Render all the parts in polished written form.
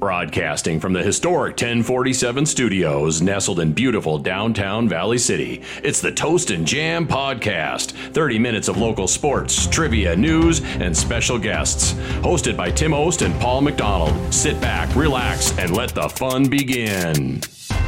Broadcasting from the historic 1047 studios, nestled in beautiful downtown Valley City, it's the Toast and Jam Podcast. 30 minutes of local sports, trivia, news, and special guests. Hosted by Tim Ost and Paul McDonald. Sit back, relax, and let the fun begin.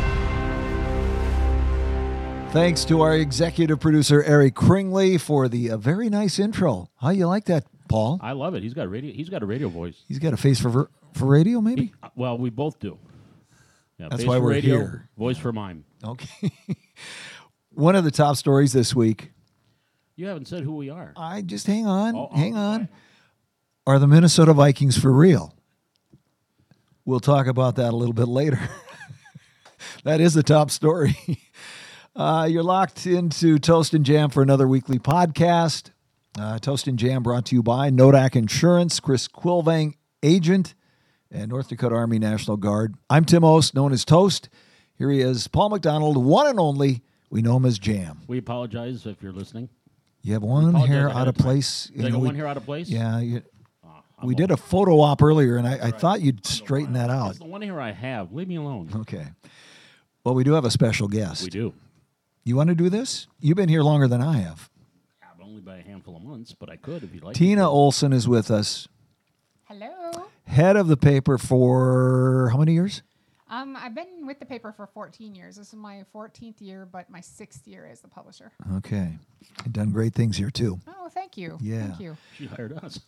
Thanks to our executive producer, Eric Kringley, for the very nice intro. How you like that, Paul? I love it. He's got a radio voice. He's got a face for radio, maybe? Well, we both do. Yeah, That's face why for we're radio, here. Voice for mime. Okay. One of the top stories this week. You haven't said who we are. I just hang on. Hang on. Right. Are the Minnesota Vikings for real? We'll talk about that a little bit later. That is the top story. You're locked into Toast and Jam for another weekly podcast. Toast and Jam brought to you by Nodak Insurance, Chris Quilvang, agent, and North Dakota Army National Guard. I'm Tim Ost, known as Toast. Here he is, Paul McDonald, one and only. We know him as Jam. We apologize if you're listening. You have one hair out of place. Did I go one hair out of place? Yeah. We did a photo op earlier, and I thought you'd straighten that out. It's the one hair I have. Leave me alone. Okay. Well, we do have a special guest. We do. You want to do this? You've been here longer than I have. Only by a handful of months, but I could if you'd like. Tina Olson is with us. Hello. Head of the paper for how many years? I've been with the paper for 14 years. This is my 14th year, but my 6th year as the publisher. Okay. You've done great things here, too. Oh, thank you. Yeah. Thank you. She hired us.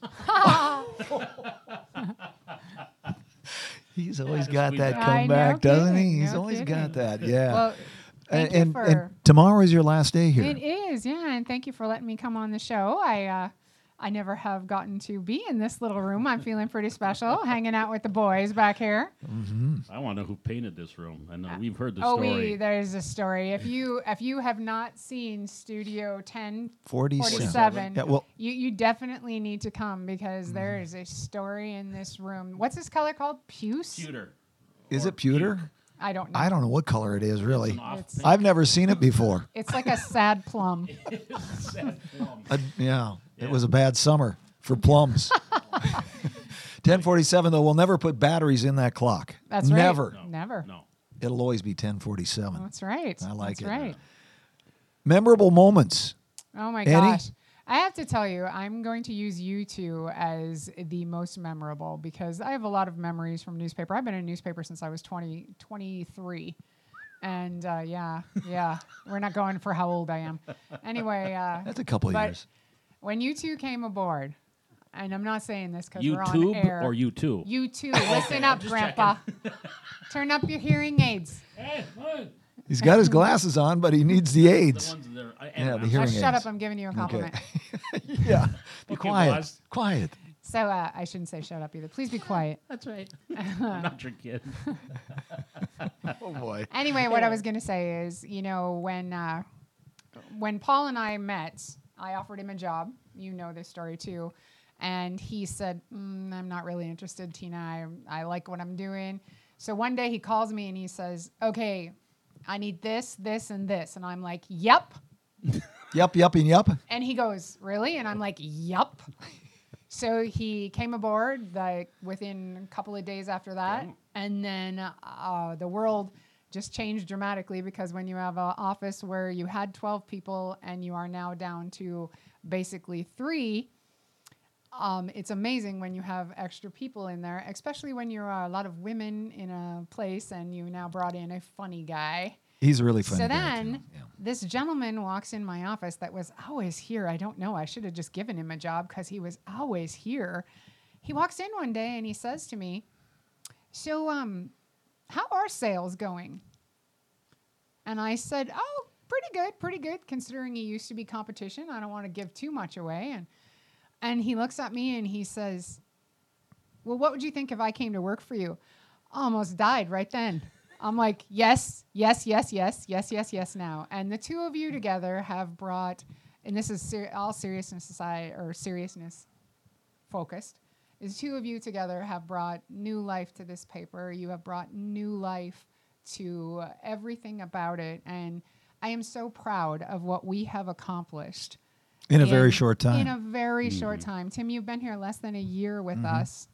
He's always got that I comeback, know, doesn't he? kidding, He's no always kidding. got that, yeah. Well, thank you for... and tomorrow is your last day here. It is, yeah, and thank you for letting me come on the show. I never have gotten to be in this little room. I'm feeling pretty special, hanging out with the boys back here. Mm-hmm. I want to know who painted this room. And we've heard the Oh, story. there's a story. If you have not seen Studio 1047. Yeah, well, you definitely need to come because there is a story in this room. What's this color called? Puce? Pewter. is it pewter? I don't know. I don't know what color it is, really. It's- I've never seen it before. It's like a sad plum. Yeah, it was a bad summer for plums. 1047, though, we'll never put batteries in that clock. That's right. Never. Never. No. It'll always be 1047. That's right. I like That's it. right. Memorable moments. Oh my Any? gosh. I have to tell you, I'm going to use you two as the most memorable because I have a lot of memories from newspaper. I've been in newspaper since I was 23. And yeah, we're not going for how old I am. Anyway. That's a couple of but years. when you two came aboard, and I'm not saying this because we're on YouTube air. or you too? You too. Listen up, Grandpa. Turn up your hearing aids. Hey, look. He's got his glasses on, but he needs the The aids. ones that are, Yeah, the Oh, hearing shut aids. up. I'm giving you a compliment. Yeah. Be Okay, quiet. boss. Quiet. So I shouldn't say shut up either. Please be quiet. That's right. I'm not your kid. Oh, boy. Anyway, what I was going to say is, when Paul and I met, I offered him a job. You know this story too. And he said, I'm not really interested, Tina. I like what I'm doing. So one day he calls me and he says, okay, I need this, this, and this. And I'm like, yep. Yup, and yup. And he goes, really? And I'm like, yup. So he came aboard within a couple of days after that. Yeah. And then the world just changed dramatically because when you have an office where you had 12 people and you are now down to basically 3, it's amazing when you have extra people in there, especially when you're a lot of women in a place and you now brought in a funny guy. He's a really funny So guy, then too. Yeah. this gentleman walks in my office that was always here. I don't know. I should have just given him a job because he was always here. He walks in one day and he says to me, so how are sales going? And I said, oh, pretty good, considering he used to be competition. I don't want to give too much away. And he looks at me and he says, well, what would you think if I came to work for you? Almost died right then. I'm like, yes now. And the two of you together have brought, and this is all seriousness aside, or seriousness focused, is two of you together have brought new life to this paper. You have brought new life to everything about it. And I am so proud of what we have accomplished. In a very short time. In a very short time. Tim, you've been here less than a year with us.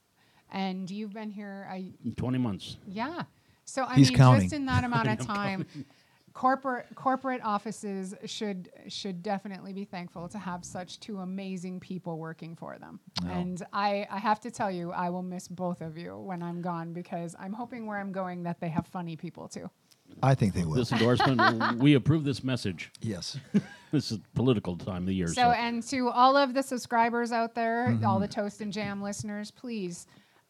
And you've been here, 20 months. yeah. So I He's mean, counting. just in that amount of time, corporate offices should definitely be thankful to have such two amazing people working for them. And I have to tell you, I will miss both of you when I'm gone because I'm hoping where I'm going that they have funny people too. I think they will. This endorsement, we approve this message. Yes. This is political time of the year. So, and to all of the subscribers out there, Mm-hmm. all the Toast and Jam listeners, please,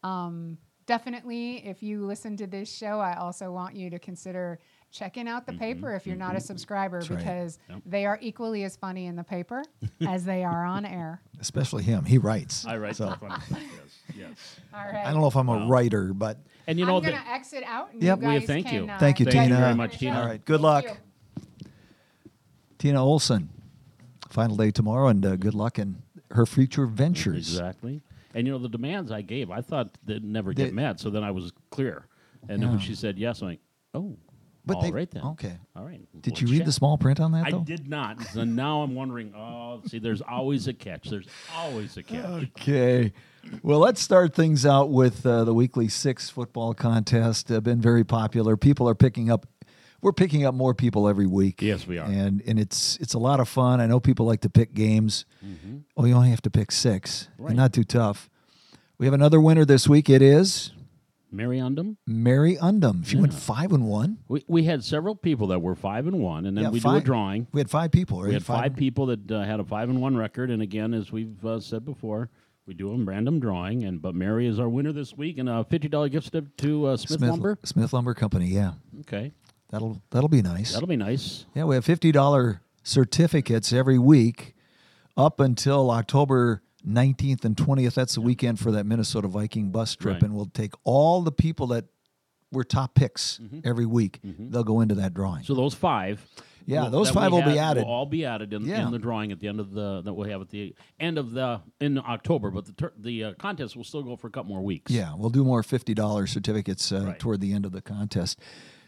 definitely, if you listen to this show, I also want you to consider checking out the paper if you're not a subscriber right. because they are equally as funny in the paper as they are on air. Especially him. He writes. I write So, so funny. Yes. All right. I don't know if I'm a writer, but And you know I'm going that to exit out and Yep. you Well, guys thank can, you. Thank you, Thank you Tina. very much, Tina. all right. Good Thank luck. you. Tina Olson. Final day tomorrow, and good luck in her future ventures. Exactly. And you know the demands I gave, I thought they'd never They- get met. So then I was clear. And then when Yeah. she said yes, I'm like, oh, But all they- right then. okay. All right. Did Let's you read chat. the small print on that, I though? did not. So now I'm wondering. Oh, see, there's always a catch. There's always a catch. Okay. Well, let's start things out with the weekly 6 football contest. Been very popular. People are picking up. We're picking up more people every week. Yes, we are. And it's a lot of fun. I know people like to pick games. Oh, you only have to pick 6. Right. And not too tough. We have another winner this week. It is Mary Undum. Mary Undum. She went 5-1. We had several people that were 5-1, and then Yeah, we do a drawing. We had 5 people, right? We had 5 people that had a 5-1 record, and again, as we've said before, we do a random drawing. But Mary is our winner this week, and a $50 gift certificate to Smith Lumber. Smith Lumber Company. Yeah, Okay, that'll be nice. that'll be nice. Yeah, we have $50 certificates every week up until October 19th and 20th. That's the weekend for that Minnesota Viking bus trip. Right. And we'll take all the people that were top picks every week. They'll go into that drawing. So those 5. Yeah, those that 5 we will be had added. Will all be added in the drawing at the end of that we'll have at the end of in October. But the contest will still go for a couple more weeks. Yeah, we'll do more $50 certificates Right. toward the end of the contest.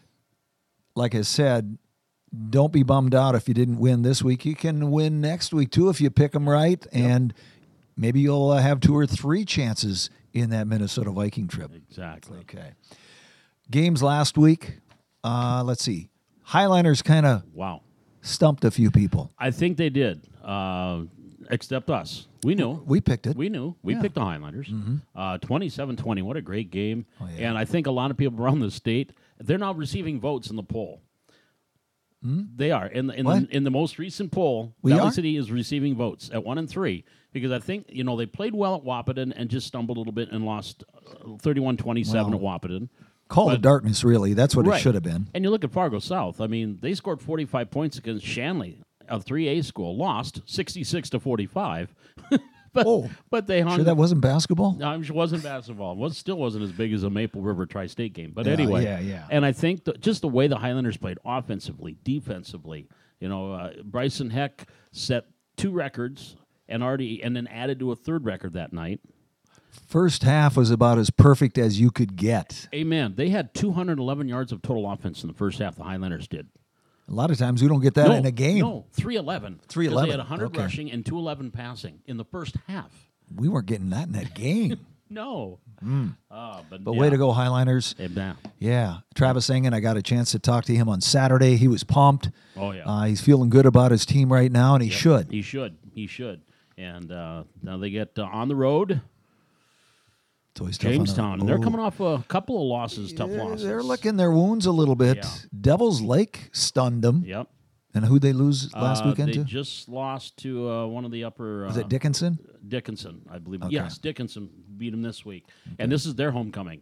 Like I said, don't be bummed out if you didn't win this week. You can win next week, too, if you pick them right. And maybe you'll have 2 or 3 chances in that Minnesota Viking trip. Exactly. Okay. Games last week. Let's see. Highliners kind of Wow. stumped a few people. I think they did, except us. We knew. We picked it. We knew. We Yeah. picked the Highlanders. 27-20. What a great game. Oh, yeah. And I think a lot of people around the state, they're now receiving votes in the poll. They are. In What? the most recent poll, We Valley are? City is receiving votes at 1 and 3 because I think, they played well at Wahpeton and just stumbled a little bit and lost 31-27 at Wahpeton. Call of darkness, really. That's what it Right. should have been. And you look at Fargo South. I mean, they scored 45 points against Shanley, a 3A school, lost 66-45. but they hung. Sure that wasn't basketball? No, it wasn't basketball. It still wasn't as big as a Maple River Tri-State game. But Yeah, anyway, yeah. And I think just the way the Highlanders played offensively, defensively, Bryson Heck set 2 records and then added to a 3rd record that night. First half was about as perfect as you could get. Amen. They had 211 yards of total offense in the first half. The Highlanders did. A lot of times we don't get that in a game. No, 311. 311, They had 100 okay. rushing and 211 passing in the first half. We weren't getting that in that game. No. But way to go, Highliners. Amen. Yeah. Travis Engen, I got a chance to talk to him on Saturday. He was pumped. Oh, yeah. He's feeling good about his team right now, and he should. He should. He should. And now they get on the road, It's always tough on the- Jamestown. And they're Oh. coming off a couple of losses, tough losses. They're licking their wounds a little bit. Yeah. Devils Lake stunned them. Yep. And who'd they lose last weekend they to? just lost to one of the upper. Was it Dickinson? Dickinson, I believe. Okay. Yes, Dickinson beat them this week. And this is their homecoming.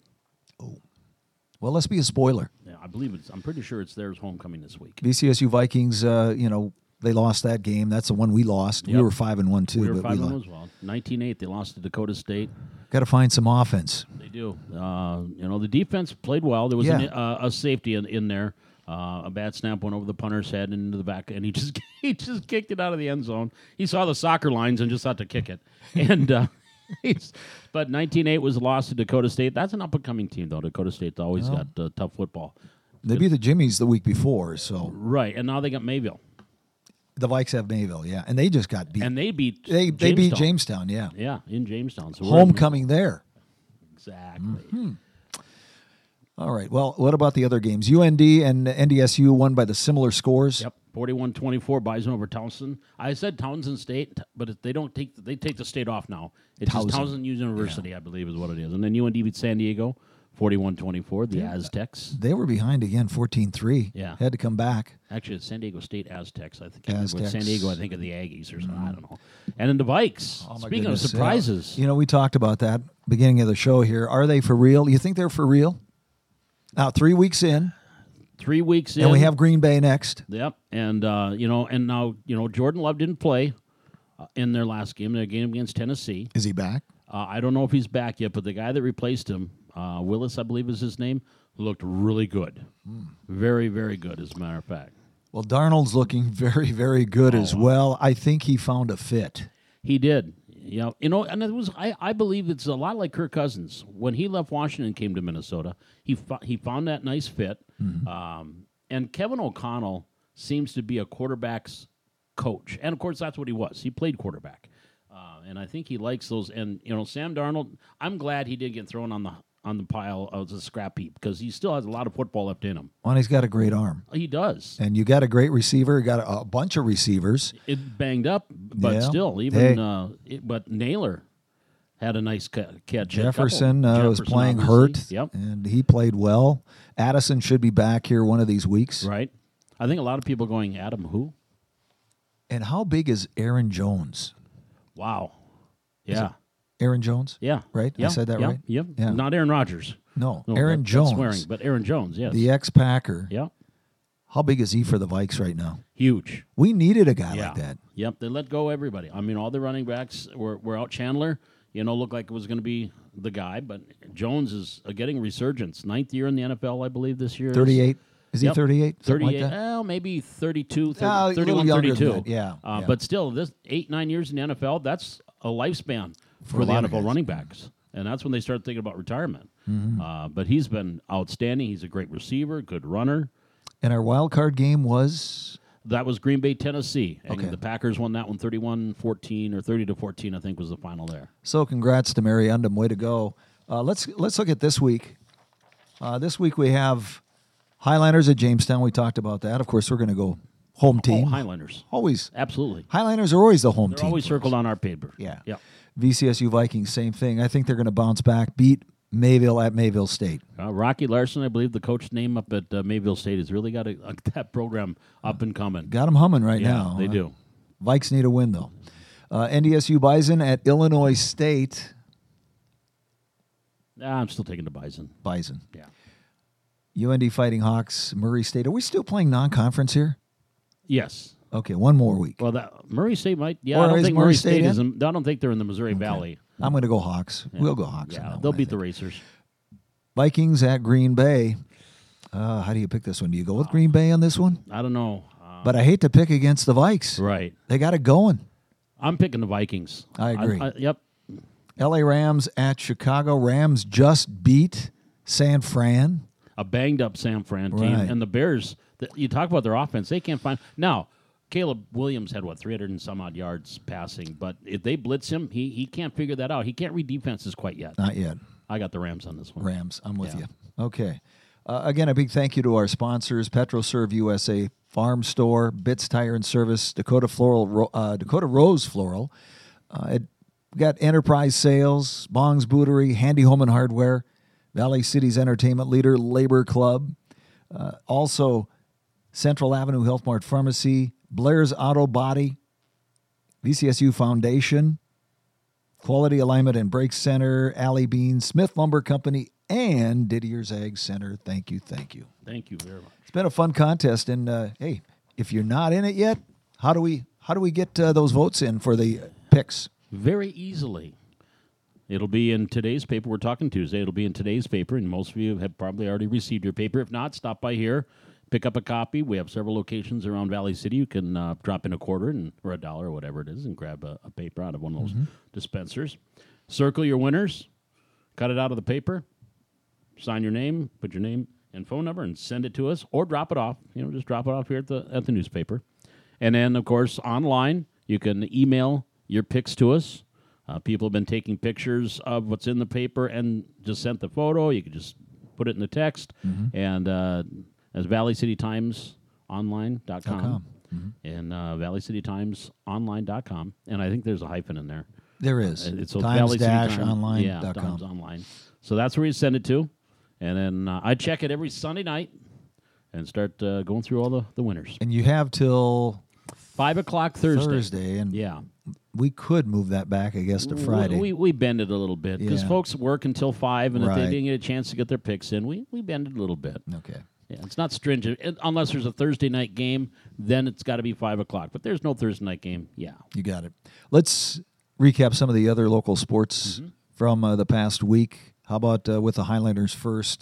Well, let's be a spoiler. Yeah, I believe I'm pretty sure it's theirs homecoming this week. VCSU Vikings, they lost that game. That's the one we lost. We Yep. were 5-1 too. We were but 5-1 lost. as well. 19-8, they lost to Dakota State. Got to find some offense. They do. The defense played well. There was Yeah. a safety in there. A bad snap went over the punter's head and into the back, and he just kicked it out of the end zone. He saw the soccer lines and just thought to kick it. And but 19-8 was a loss to Dakota State. That's an up-and-coming team, though. Dakota State's always got tough football. They beat the Jimmies the week before, so Right, and now they got Mayville. the Vikes have Mayville, yeah, and they just got beat. And they beat They beat Jamestown, yeah. Yeah, in Jamestown. So Homecoming there. Exactly. All right. Well, what about the other games? UND and NDSU won by the similar scores. Yep, 41-24, Bison over Townsend. I said Townsend State, but they take the state off now. It's just Townsend University, I believe, is what it is. And then UND beat San Diego, 41-24, the Aztecs. They were behind again, 14-3. Yeah. Had to come back. Actually, it's San Diego State Aztecs. I think Aztecs. with San Diego, I think of the Aggies or something. I don't know. And then the Vikes. Oh, my Speaking of goodness. surprises, We talked about that beginning of the show here. Are they for real? You think they're for real? Now, 3 weeks in, 3 weeks in, and we have Green Bay next. Yep, and and now Jordan Love didn't play in their last game, their game against Tennessee. Is he back? I don't know if he's back yet, but the guy that replaced him, Willis, I believe is his name, looked really good, very, very good, as a matter of fact. Well, Darnold's looking very, very good as well. I think he found a fit. He did. And it was. I believe it's a lot like Kirk Cousins. When he left Washington and came to Minnesota, he found that nice fit. And Kevin O'Connell seems to be a quarterback's coach, and of course that's what he was. He played quarterback, and I think he likes those. And Sam Darnold, I'm glad he did get thrown on the pile of the scrap heap because he still has a lot of football left in him. Well, he's got a great arm. He does. And you got a great receiver. You got a bunch of receivers. It banged up, but Yeah. still, even but Naylor had a nice catch. Jefferson was playing obviously. hurt, and he played well. Addison should be back here one of these weeks. Right. I think a lot of people going, Adam who? And how big is Aaron Jones? Wow. Yeah. Aaron Jones? Yeah. Right? Yeah. I said that yeah. right? Yep. Yeah. Not Aaron Rodgers. No, No, Aaron that's Jones. swearing, but Aaron Jones, yes. The ex-Packer. Yeah. How big is he for the Vikes right now? Huge. We needed a guy Yeah. like that. Yep. They let go everybody. I mean, all the running backs were out. Chandler, looked like it was going to be the guy, but Jones is getting resurgence. 9th year in the NFL, I believe, this year. 38. Is he Yep. 38? Something 38, like that? well, maybe 32, Ah, a little 31, younger than 32. that, yeah. But still, this 8-9 years in the NFL, that's a lifespan for a the lot of NFL guys. running backs. And that's when they start thinking about retirement. Mm-hmm. But he's been outstanding. He's a great receiver, good runner. And our wild card game was That was Green Bay, Tennessee. And Okay. the Packers won that one 31-14 or 30-14, I think was the final there. so. Congrats to Mary Undum. Way to go! Let's look at this week. This week we have Highlanders at Jamestown. We talked about that. Of course, we're going to go home team. Oh, Highlanders. Always Absolutely. Highlanders are always the home They're team. always for us. circled on our paper. Yeah. Yep. VCSU Vikings, same thing. I think they're going to bounce back, beat Mayville at Mayville State. Rocky Larson, I believe the coach name up at Mayville State, has really got that program up and coming. Got them humming right Yeah, now. they do. Vikes need a win, though. NDSU Bison at Illinois State. I'm still taking the Bison. Bison. Yeah. UND Fighting Hawks, Murray State. Are we still playing non-conference here? Yes. Okay, one more week. Well, that Murray State might. Yeah, Or I don't is think Murray Murray State State in? is. I don't think they're in the Missouri Valley. I'm going to go Hawks. We'll go Hawks. on Yeah, that they'll one, I beat the think. Racers. Vikings at Green Bay. How do you pick this one? Do you go with Green Bay on this one? I don't know. But I hate to pick against the Vikes. Right. They got it going. I'm picking the Vikings. I agree. Yep. LA Rams at Chicago. Rams just beat San Fran. A banged up San Fran team. Right. And the Bears, you talk about their offense, they can't find. Now, Caleb Williams had, 300 and some odd yards passing. But if they blitz him, he can't figure that out. He can't read defenses quite yet. Not yet. I got the Rams on this one. Rams. I'm with Yeah. you. Okay. Again, a big thank you to our sponsors, PetroServe USA, Farm Store, Bits Tire and Service, Dakota Rose Floral. We got Enterprise Sales, Bong's Bootery, Handy Home and Hardware, Valley City's Entertainment Leader, Labor Club. Also, Central Avenue Health Mart Pharmacy, Blair's Auto Body, VCSU Foundation, Quality Alignment and Brake Center, Alley Beans, Smith Lumber Company, and Didier's Ag Center. Thank you, thank you. Thank you very much. It's been a fun contest, and hey, if you're not in it yet, how do we get those votes in for the picks? Very easily. It'll be in today's paper. We're talking Tuesday. It'll be in today's paper, and most of you have probably already received your paper. If not, stop by here, pick up a copy. We have several locations around Valley City. You can drop in a quarter or $1 or whatever it is and grab a paper out of one of those dispensers. Circle your winners, cut it out of the paper, sign your name, put your name and phone number, and send it to us, or drop it off. Just drop it off here at the newspaper. And then, of course, online, you can email your picks to us. People have been taking pictures of what's in the paper and just sent the photo. You could just put it in the text. And as ValleyCityTimesOnline.com and ValleyCityTimesOnline.com. And I think there's a hyphen in there. There is. It's Times-online.com. Yeah, Times Online. So that's where you send it to. And then I check it every Sunday night and start going through all the winners. And you have till 5 o'clock Thursday. and Yeah. we could move that back, I guess, to Friday. We bend it a little bit because Yeah. folks work until 5, and if they Right. didn't get a chance to get their picks in, we bend it a little bit. Okay. Yeah, it's not stringent. Unless there's a Thursday night game, then it's got to be 5 o'clock. But there's no Thursday night game. Yeah. You got it. Let's recap some of the other local sports from the past week. How about with the Highlanders first?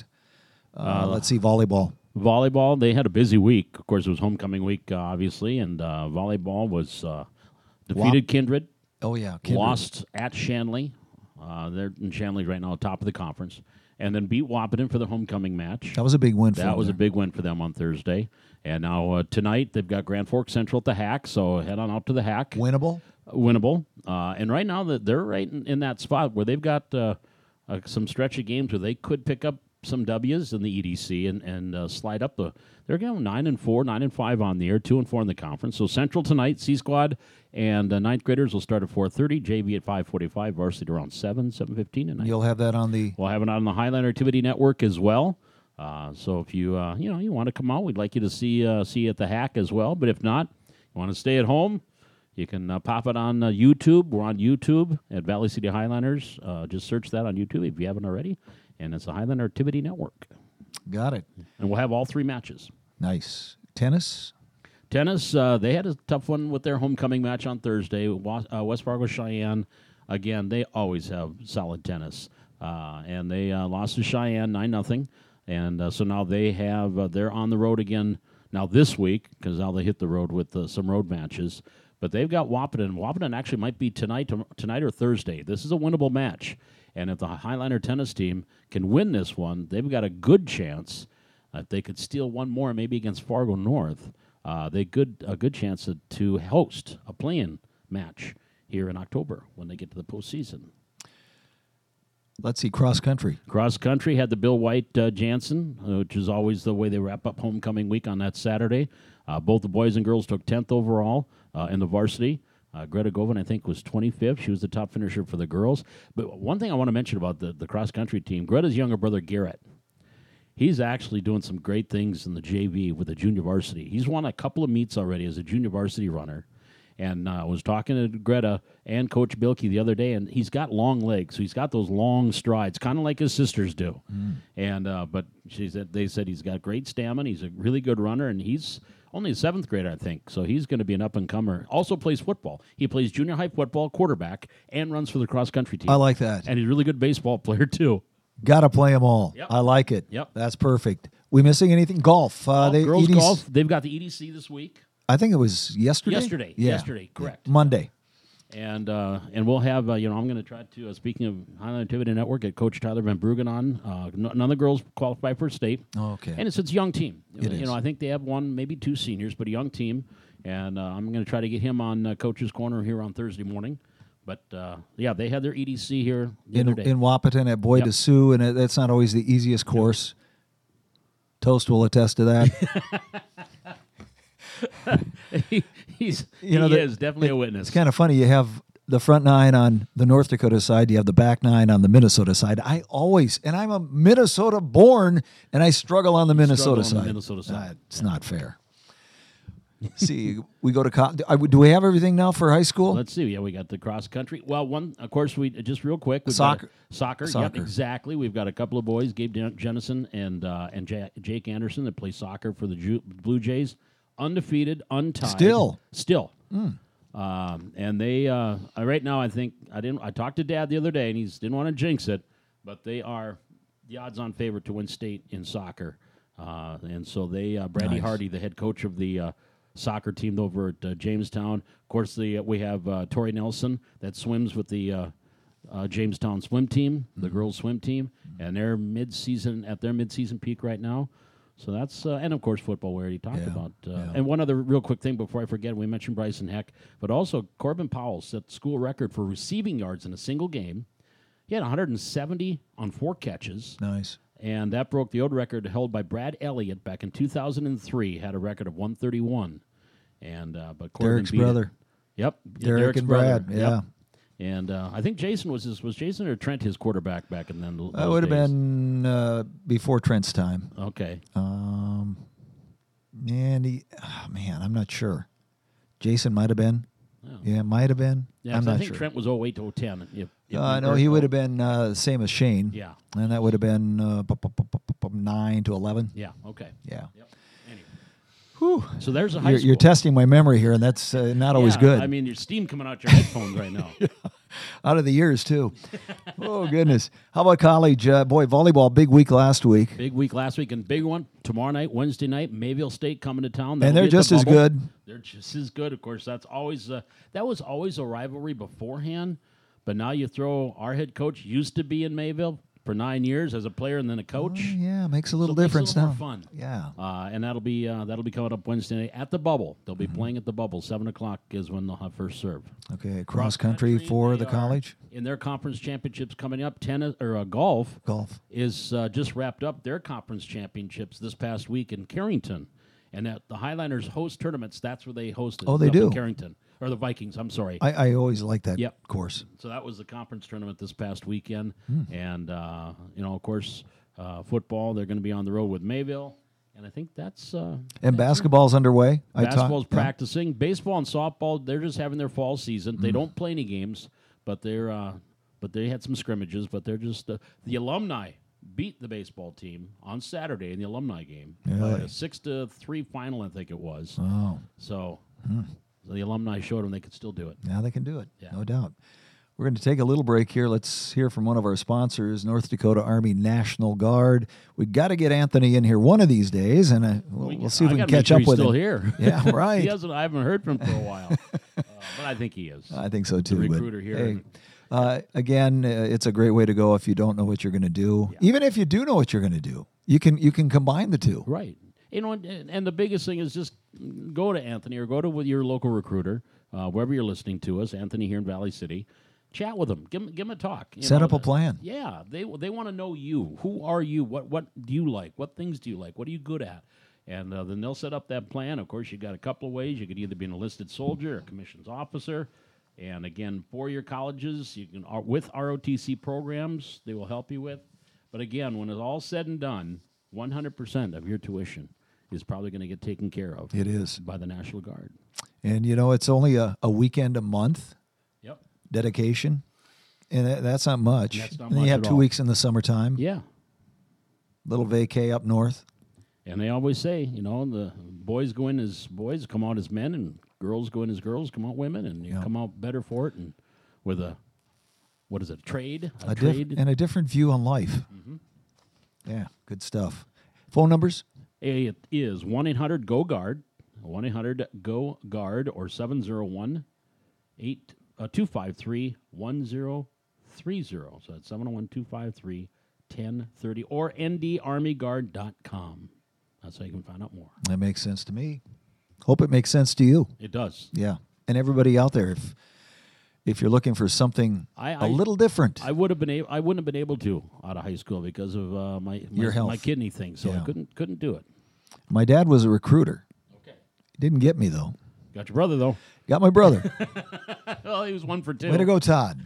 Let's see, volleyball. Volleyball, they had a busy week. Of course, it was homecoming week, obviously, and volleyball was defeated Kindred, Oh, yeah. Kindred. lost at Shanley. They're in Shanley right now, top of the conference, and then beat Wahpeton for the homecoming match. That was a big win for them. That was a there. big win for them on Thursday. And now tonight, they've got Grand Forks Central at the Hack, so head on out to the Hack. Winnable? Winnable. And right now, they're right in that spot where they've got some stretch of games where they could pick up some W's in the EDC and slide up they're going 9-4, 9-5 on the year, 2-4 in the conference. So Central tonight, C Squad and ninth graders will start at 4:30, JV at 5:45, varsity around 7:15 tonight. You'll have that on the... We'll have it on the Highlander Activity Network as well. So if you you want to come out, we'd like you to see you at the Hack as well. But if not, you want to stay at home, you can pop it on YouTube. We're on YouTube at Valley City Highlanders. Just search that on YouTube if you haven't already. And it's the Highlander Activity Network. Got it. And we'll have all 3 matches. Nice. Tennis? Tennis, they had a tough one with their homecoming match on Thursday. West Fargo Cheyenne, again, they always have solid tennis. And they lost to Cheyenne 9-0. And so now they have, they're on the road again now this week, because now they hit the road with some road matches. But they've got Wahpeton. Wahpeton actually might be tonight or Thursday. This is a winnable match. And if the Highlander tennis team can win this one, they've got a good chance. If they could steal one more, maybe against Fargo North, a good chance to host a play-in match here in October when they get to the postseason. Let's see, cross country. Cross country had the Bill White Jansen, which is always the way they wrap up homecoming week on that Saturday. Both the boys and girls took 10th overall in the varsity. Greta Govan, I think, was 25th. She was the top finisher for the girls. But one thing I want to mention about the cross-country team, Greta's younger brother, Garrett, he's actually doing some great things in the JV with the junior varsity. He's won a couple of meets already as a junior varsity runner. And I was talking to Greta and Coach Bilkey the other day, and he's got long legs. So he's got those long strides, kind of like his sisters do. And but they said he's got great stamina. He's a really good runner, and he's only a 7th grader, I think. So he's going to be an up-and-comer. Also plays football. He plays junior high football, quarterback, and runs for the cross-country team. I like that. And he's a really good baseball player, too. Got to play them all. Yep. I like it. Yep. That's perfect. We missing anything? Golf. Girls golf, they've got the EDC this week. I think it was yesterday. Yesterday, correct. Monday. And we'll have, I'm going to try to, speaking of Highland Activity Network, get Coach Tyler Van Bruggen on. None of the girls qualify for state. Oh, okay. And it's a young team. It is. I think they have one, maybe 2 seniors, but a young team. And I'm going to try to get him on Coach's Corner here on Thursday morning. But, they had their EDC here the other day. In Wahpeton at Bois de Sioux, and that's not always the easiest course. Toast will attest to that. he is definitely a witness. It's kind of funny. You have the front 9 on the North Dakota side. You have the back 9 on the Minnesota side. And I'm a Minnesota born, and I struggle on the Minnesota side. It's not fair. See, we go to do we have everything now for high school? Let's see. Yeah, we got the cross country. Well, of course, we just real quick. Soccer. Soccer. Yep, exactly. We've got a couple of boys, Gabe Jennison and Jake Anderson, that play soccer for the Blue Jays. Undefeated, untied. Still. And they right now, I think I talked to Dad the other day, and he didn't want to jinx it, but they are the odds-on favorite to win state in soccer. And so they Brandy Hardy, the head coach of the soccer team over at Jamestown. Of course, we have Tori Nelson that swims with the Jamestown swim team, the girls swim team, and they're at their mid-season peak right now. So that's and of course football we already talked Yeah, about. yeah. And one other real quick thing before I forget, we mentioned Bryson Heck, but also Corbin Powell set school record for receiving yards in a single game. He had 170 on 4 catches. Nice. And that broke the old record held by Brad Elliott back in 2003. Had a record of 131. And but Corbin Derek's beat it. brother. Yep, Derek Derek's and brother. Brad. Yep. Yeah. And I think Jason was Jason or Trent his quarterback back in then. That would have been before Trent's time. Okay. And man, I'm not sure. Jason might have been. Oh. Yeah, might have been. Yeah, I'm 'cause I not think sure. Trent was 08 to 010. No, he would have been the same as Shane. Yeah. And that would have been 9 to 11. Yeah. Okay. Yeah. Yep. Anyway. Whew. So there's a high You're school. testing my memory here, and that's not always Yeah, good. I mean, there's steam coming out your headphones right now. Out of the ears, too. Oh, goodness. How about college? Boy, volleyball, big week last week. Big week last week and big one tomorrow night, Wednesday night. Mayville State coming to town. And That'll they're be at the just as Bubble. good. They're just as good, of course. That's always that was always a rivalry beforehand, but now you throw our head coach used to be in Mayville for 9 years as a player and then a coach. Yeah, makes a little So it makes it a difference little now. more fun. Yeah. And that'll be coming up Wednesday night at the Bubble. They'll be playing at the Bubble. 7:00 is when they'll have first serve. Okay, cross country for they the are college. in their conference championships coming up. Tennis or golf. Golf. Is just wrapped up their conference championships this past week in Carrington, and at the Highliners host tournaments. That's where they hosted. Oh, they up in do? Carrington or the Vikings. I'm sorry. I always like that Yep. course. So that was the conference tournament this past weekend, Hmm. and of course, football. They're going to be on the road with Mayville, and I think that's. And basketball's underway. Basketball's practicing. Baseball and softball, they're just having their fall season. Hmm. They don't play any games, but they had some scrimmages. But they're just the alumni beat the baseball team on Saturday in the alumni game. Really? A 6-3 final, I think it was. Oh, So the alumni showed them they could still do it. now they can do it. Yeah. No doubt. We're going to take a little break here. Let's hear from one of our sponsors, North Dakota Army National Guard. We got to get Anthony in here one of these days, and we'll see if we can I gotta catch make sure up he's with still him. here. Yeah, right. I haven't heard from him for a while, but I think he is. I think so too. The but, recruiter here. hey, again, it's a great way to go if you don't know what you're going to do. Yeah. Even if you do know what you're going to do, you can combine the two. Right. And the biggest thing is just go to Anthony or go to with your local recruiter, wherever you're listening to us, Anthony here in Valley City. Chat with them. Give them a talk. Set up a plan. Yeah, they want to know you. Who are you? What do you like? What things do you like? What are you good at? And then they'll set up that plan. Of course, you got a couple of ways. You could either be an enlisted soldier or a commissions officer. And again, 4-year colleges, you can with ROTC programs, they will help you with. But again, when it's all said and done, 100% of your tuition is probably going to get taken care of. It is. By the National Guard. And, it's only a weekend a month Yep. dedication, and that's not much. That's not and then you much have at 2 all. weeks in the summertime. Yeah. Little vacay up north. And they always say, the boys go in as boys, come out as men, and girls go in as girls, come out women, and you Yeah. come out better for it. And with a trade? And a different view on life. Mm-hmm. Yeah, good stuff. Phone numbers? It is 1-800-GO-GUARD, 1-800-GO-GUARD, or 701-253-1030. So that's 701-253-1030, or ndarmyguard.com. That's how you can find out more. That makes sense to me. Hope it makes sense to you. It does. Yeah. And everybody out there, if you're looking for something a little different. I wouldn't have been able to out of high school because of Your health. my kidney thing. So Yeah. I couldn't do it. My dad was a recruiter. Okay. Didn't get me, though. Got your brother though. Got my brother. Well, he was 1 for 2. Way to go, Todd.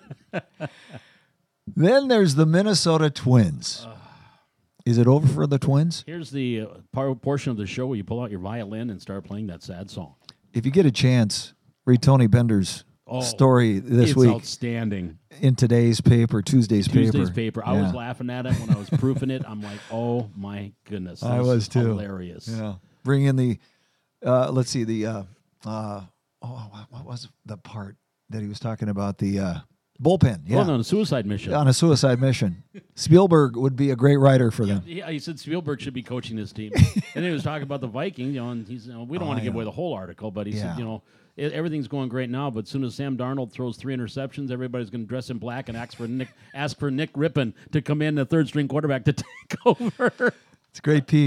Then there's the Minnesota Twins. Is it over for the Twins? Here's the portion of the show where you pull out your violin and start playing that sad song. If you get a chance, read Tony Bender's story this it's week outstanding. in today's paper, Tuesday's paper. I was Yeah. laughing at it when I was proofing it. I'm like, oh my goodness, I this was is too. hilarious. Yeah. Bring in the, let's see, the, what was the part that he was talking about? The bullpen. Yeah. Going on a suicide mission. On a suicide mission. Spielberg would be a great writer for them. Yeah, he said Spielberg should be coaching this team. And he was talking about the Vikings, and he's we don't want to give away the whole article, but he said, everything's going great now, but as soon as Sam Darnold throws 3 interceptions, everybody's going to dress in black and ask for Nick Rippon to come in, the third string quarterback, to take over. It's a great piece.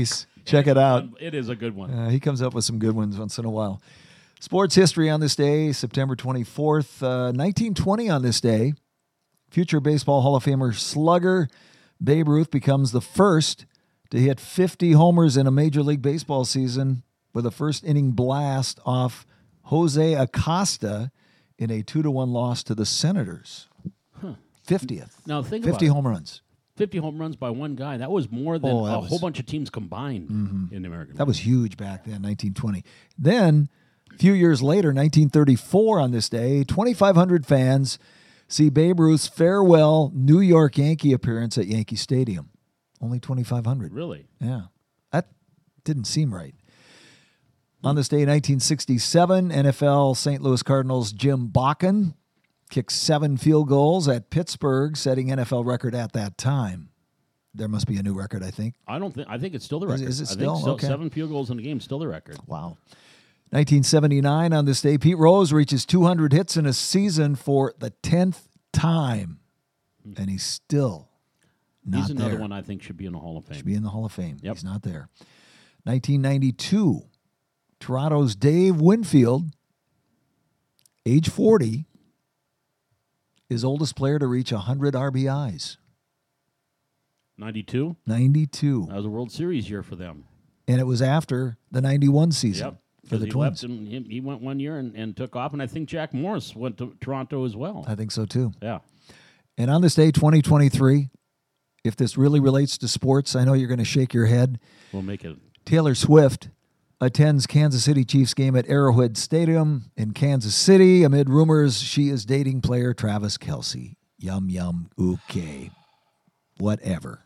Check it out. It is a good one. He comes up with some good ones once in a while. Sports history on this day, September 24th, 1920 on this day. Future Baseball Hall of Famer slugger Babe Ruth becomes the first to hit 50 homers in a Major League Baseball season with a first inning blast off Jose Acosta in a 2-1 loss to the Senators. 50th. Now think 50 about home runs. 50 home runs by one guy. That was more than that a was- whole bunch of teams combined in the American That League. was huge back then, 1920. Then, a few years later, 1934 on this day, 2,500 fans see Babe Ruth's farewell New York Yankee appearance at Yankee Stadium. Only 2,500. Really? Yeah. That didn't seem right. On this day, 1967, NFL St. Louis Cardinals Jim Bakken kicked 7 field goals at Pittsburgh, setting NFL record at that time. There must be a new record, I think. I think it's still the Is- record. is it I still? think so. Okay. 7 field goals in a game, still the record. Wow. 1979, on this day, Pete Rose reaches 200 hits in a season for the 10th time. And he's still not He's another there. one I think should be in the Hall of Fame. Should be in the Hall of Fame. Yep. He's not there. 1992, Toronto's Dave Winfield, age 40, is oldest player to reach 100 RBIs. 92. 92. That was a World Series year for them. And it was after the 91 season Yep. for the he Twins. left and he went one year and took off, and I think Jack Morris went to Toronto as well. I think so, too. Yeah. And on this day, 2023, if this really relates to sports, I know you're going to shake your head. We'll make it. Taylor Swift attends Kansas City Chiefs game at Arrowhead Stadium in Kansas City amid rumors she is dating player Travis Kelce. Yum, yum, okay. Whatever.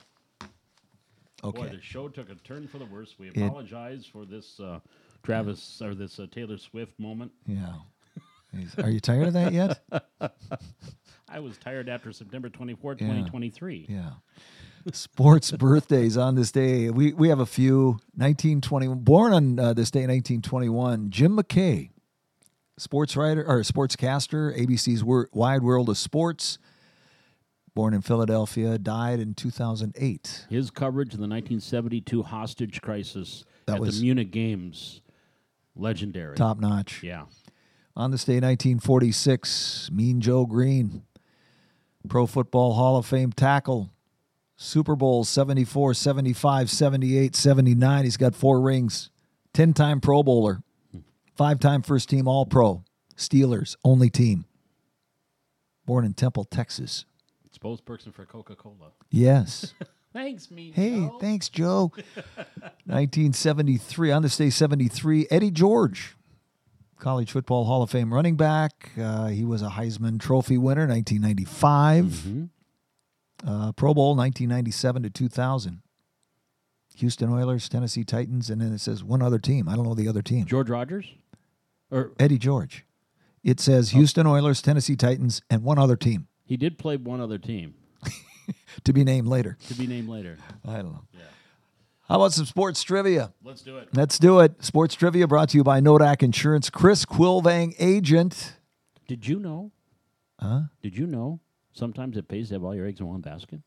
Okay. Boy, the show took a turn for the worse. We apologize for this Travis or this Taylor Swift moment. Yeah. Are you tired of that yet? I was tired after September 24th, 2023. Yeah. Sports birthdays on this day. We have a few. 1921, born on this day, 1921, Jim McKay, sports writer or sportscaster, ABC's Wide World of Sports. Born in Philadelphia, died in 2008. His coverage of the 1972 hostage crisis That at was the Munich Games, legendary. Top notch. Yeah. On this day, 1946, Mean Joe Green, Pro Football Hall of Fame tackle, Super Bowls 74, 75, 78, 79. He's got 4 rings, 10-time Pro Bowler, 5-time first-team All-Pro, Steelers, only team. Born in Temple, Texas. Spokesperson for Coca-Cola. Yes. Thanks, me. Hey, Joe. thanks, Joe. 1973, on this day, 73, Eddie George, College Football Hall of Fame running back. He was a Heisman Trophy winner, 1995. Pro Bowl, 1997 to 2000. Houston Oilers, Tennessee Titans, and then it says one other team. I don't know the other team. George Rogers? Or Eddie George. It says Houston Oilers, Tennessee Titans, and one other team he did play one other team to be named later. to be named later. I don't know. Yeah. How about some sports trivia? Let's do it. Let's do it. Sports trivia brought to you by Nodak Insurance. Chris Quilvang, agent. Did you know? Huh? Did you know sometimes it pays to have all your eggs in one basket?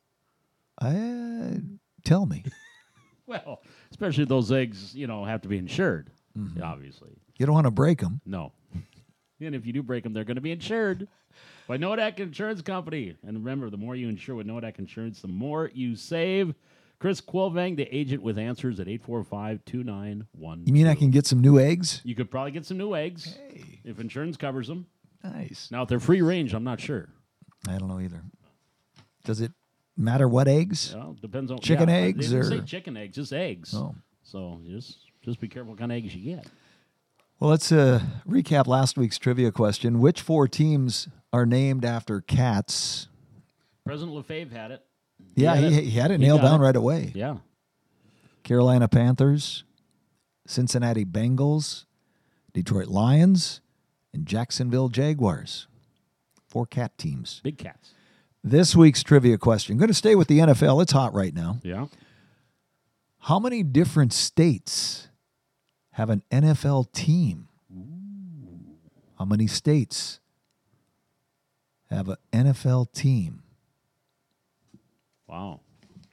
Tell me. Well, especially those eggs, have to be insured, obviously. You don't want to break them. No. And if you do break them, they're going to be insured by Nodak Insurance Company. And remember, the more you insure with Nodak Insurance, the more you save. Chris Quilvang, the agent with answers at 845-2912. You mean I can get some new eggs? You could probably get some new eggs if insurance covers them. Nice. Now, if they're free range, I'm not sure. I don't know either. Does it matter what eggs? Well, depends on Chicken yeah, eggs They didn't or- say chicken eggs, just eggs. Oh. So just be careful what kind of eggs you get. Well, let's recap last week's trivia question. Which 4 teams are named after cats? President Lefebvre had it. Yeah, he had it nailed got down it. right away. Yeah. Carolina Panthers, Cincinnati Bengals, Detroit Lions, and Jacksonville Jaguars. 4 cat teams. Big cats. This week's trivia question. I'm going to stay with the NFL. It's hot right now. Yeah. How many different states have an NFL team? How many states have an NFL team? Wow.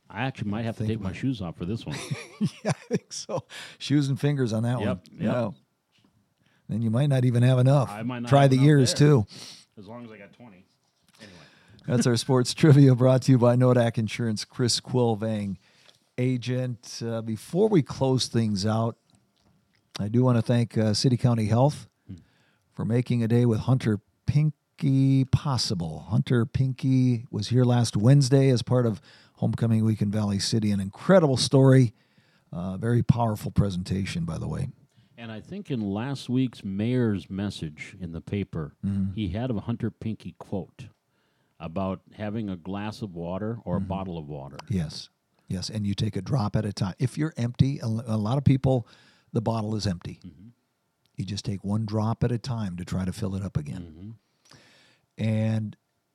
I actually might have to take my shoes off for this one. Yeah, I think so. Shoes and fingers on that one. Yep. Yeah. Then you might not even have enough. I might not Try have the enough ears, there. too. As long as I got 20. Anyway. That's our sports trivia brought to you by Nodak Insurance, Chris Quilvang, agent. Before we close things out, I do want to thank City County Health for making a day with Hunter Pinky possible. Hunter Pinky was here last Wednesday as part of Homecoming Week in Valley City. An incredible story. Very powerful presentation, by the way. And I think in last week's mayor's message in the paper, he had a Hunter Pinky quote about having a glass of water or a bottle of water. Yes. Yes, and you take a drop at a time. If you're empty, a lot of people, the bottle is empty. You just take one drop at a time to try to fill it up again. And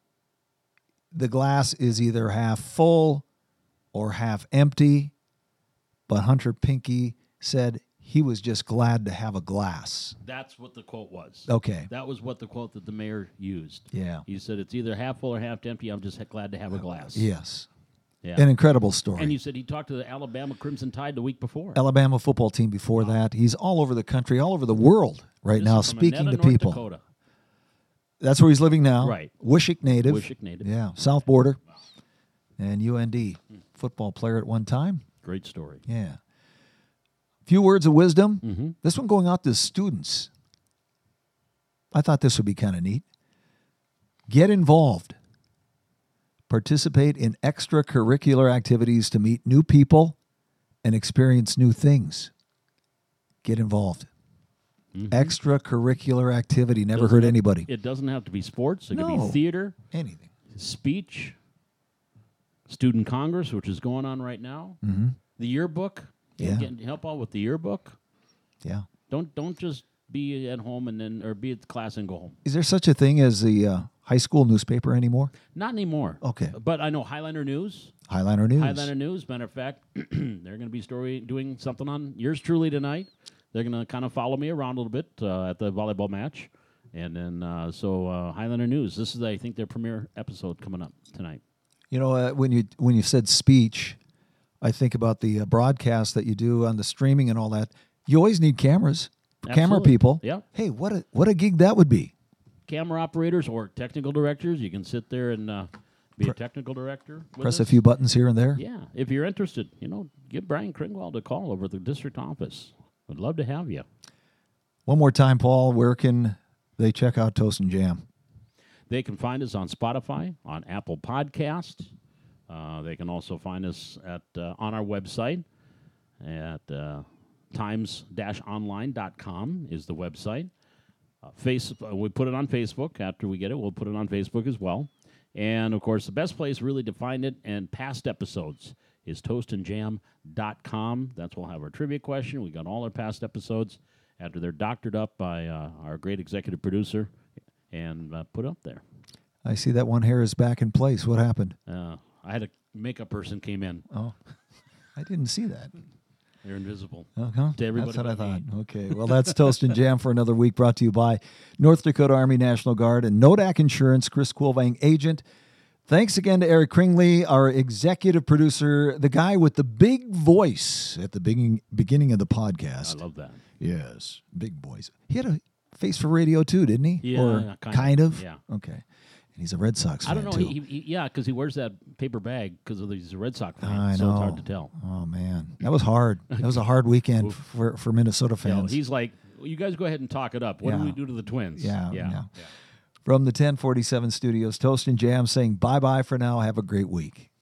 the glass is either half full or half empty, but Hunter Pinky said he was just glad to have a glass. That's what the quote was. Okay. That was what the quote that the mayor used. Yeah. He said, it's either half full or half empty. I'm just glad to have a glass. Yes. Yeah. An incredible story. And you said he talked to the Alabama Crimson Tide the week before. Alabama football team before that. He's all over the country, all over the world right now, This is from speaking Annetta, to North people. Dakota. That's where he's living now. Right. Wishick native. Wishick native. Yeah, South Border. And UND football player at one time. Great story. Yeah. Few words of wisdom. This one going out to students. I thought this would be kind of neat. Get involved. Participate in extracurricular activities to meet new people and experience new things. Get involved. Extracurricular activity never hurt anybody. It doesn't have to be sports. It could No. be theater, Anything. speech, student congress, which is going on right now. The yearbook. Yeah. Help out with the yearbook. Yeah. Don't just be at home or be at class and go home. Is there such a thing as the high school newspaper anymore? Not anymore. Okay. But I know Highliner News. Highliner News. Highliner News. Matter of fact, they're going to be doing something on yours truly tonight. They're going to kind of follow me around a little bit at the volleyball match. And then, Highliner News. This is, I think, their premiere episode coming up tonight. You know, when you said speech, I think about the broadcast that you do on the streaming and all that. You always need cameras, camera Absolutely. people. Yeah. Hey, what a gig that would be. Camera operators or technical directors. You can sit there and be a technical director. With Press a us. few buttons here and there. Yeah. If you're interested, give Brian Kringwald a call over at the district office. Would love to have you. One more time, Paul. Where can they check out Toast and Jam? They can find us on Spotify, on Apple Podcasts. They can also find us on our website at times-online.com is the website. We put it on Facebook. After we get it, we'll put it on Facebook as well. And, of course, the best place really to find it and past episodes is toastandjam.com. That's where we'll have our trivia question. We got all our past episodes after they're doctored up by our great executive producer and put up there. I see that one hair is back in place. What happened? I had a makeup person came in. Oh, I didn't see that. They're invisible. Okay. To everybody That's what I but thought. me. Okay. Well, that's Toast and Jam for another week, brought to you by North Dakota Army National Guard and Nodak Insurance, Chris Quilvang, agent. Thanks again to Eric Kringley, our executive producer, the guy with the big voice at the beginning of the podcast. I love that. Yes, big voice. He had a face for radio too, didn't he? Yeah, or kind of. of. Yeah. Okay. And he's a Red Sox I fan don't know. too. Because he wears that paper bag because he's a Red Sox fan. I so know. it's hard to tell. Oh man, that was hard. That was a hard weekend for Minnesota fans. He's like, you guys go ahead and talk it up. What Yeah. do we do to the Twins? Yeah. From the 1047 studios, Toast and Jam saying bye-bye for now. Have a great week.